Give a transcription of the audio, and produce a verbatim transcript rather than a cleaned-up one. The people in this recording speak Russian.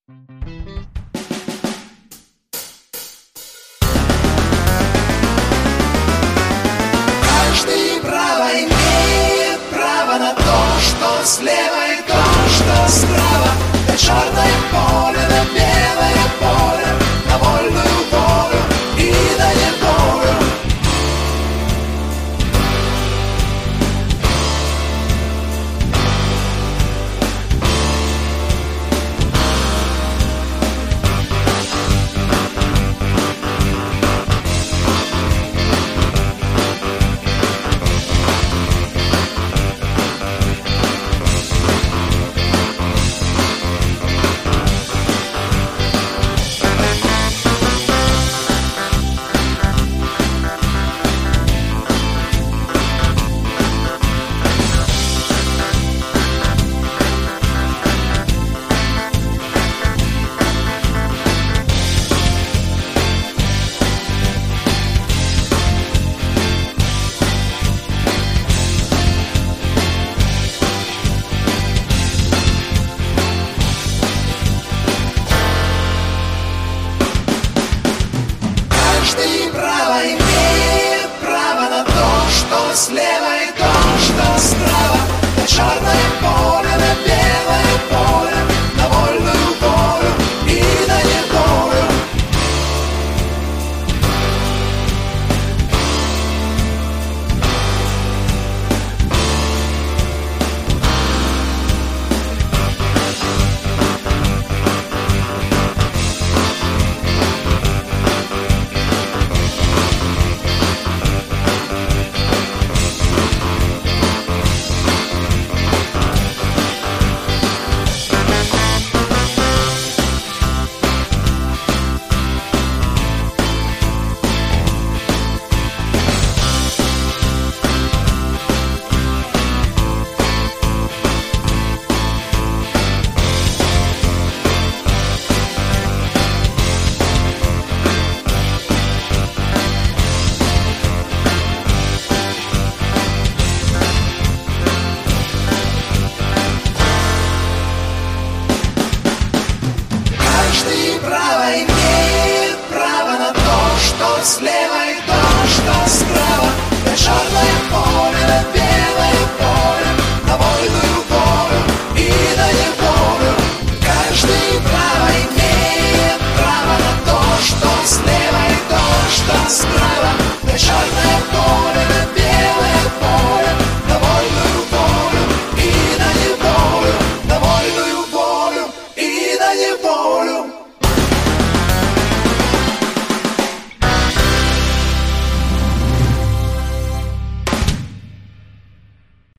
Каждый право имеет право на то, что слева и то, что справа. На черное поле, на белое поле, на вольную волю и на неволю. Каждый право имеет право на то, что слева и то, что справа. На черное поле, на белое поле, на вольную волю и на неволю. Каждый право имеет право на то, что слева и то, что справа. На черное поле, на белое